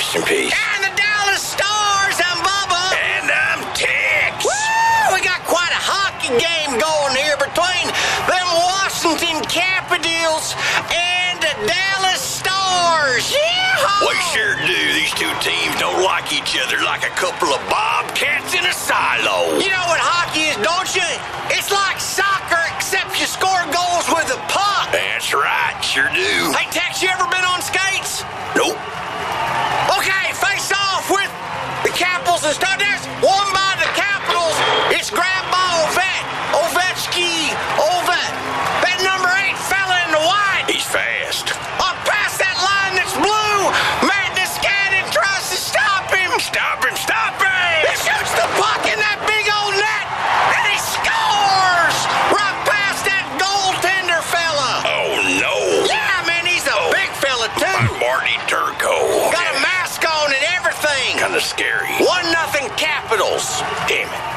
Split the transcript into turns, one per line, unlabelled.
Rest in peace.
And the Dallas Stars, I'm Bubba.
And I'm Tex.
Woo! We got quite a hockey game going here between them Washington Capitals and the Dallas Stars. Yeehaw!
We sure do. These two teams don't like each other like a couple of bobcats in a silo.
You know what hockey is, don't you? It's like soccer, except you score goals with a puck.
That's right, sure do.
Hey, Tex, you ever been on skates?
Nope.
Okay, face off with the Capitals and Stars. There's one by the Capitals. It's grabbed by Ovechkin. That number 8 fella in the white.
He's fast.
Up past that line that's blue. Matt Niskanen tries to stop him.
Stop him, stop him!
He shoots the puck in that big old net, and he scores right past that goaltender fella.
Oh, no.
Yeah, man, he's a big fella, too.
Marty Turco.
Got a mask on and everything.
Kind of scary.
1-0 Capitals.
Damn it.